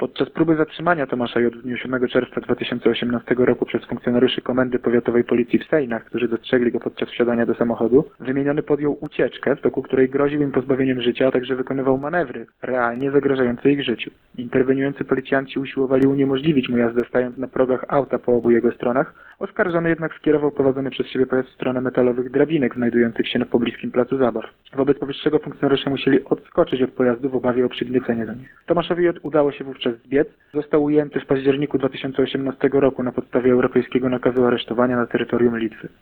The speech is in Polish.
Podczas próby zatrzymania Tomasza J. w dniu 7 czerwca 2018 roku przez funkcjonariuszy Komendy Powiatowej Policji w Sejnach, którzy dostrzegli go podczas wsiadania do samochodu, wymieniony podjął ucieczkę, w toku której groził im pozbawieniem życia, a także wykonywał manewry, realnie zagrażające ich życiu. Interweniujący policjanci usiłowali uniemożliwić mu jazdę, stając na progach auta po obu jego stronach. Oskarżony jednak skierował prowadzony przez siebie pojazd w stronę metalowych drabinek znajdujących się na pobliskim placu zabaw. Wobec powyższego funkcjonariusze musieli odskoczyć od pojazdu w obawie o przygniecenie do nich. Tomaszowi J. udało się wówczas zbiec. Został ujęty w październiku 2018 roku na podstawie europejskiego nakazu aresztowania na terytorium Litwy.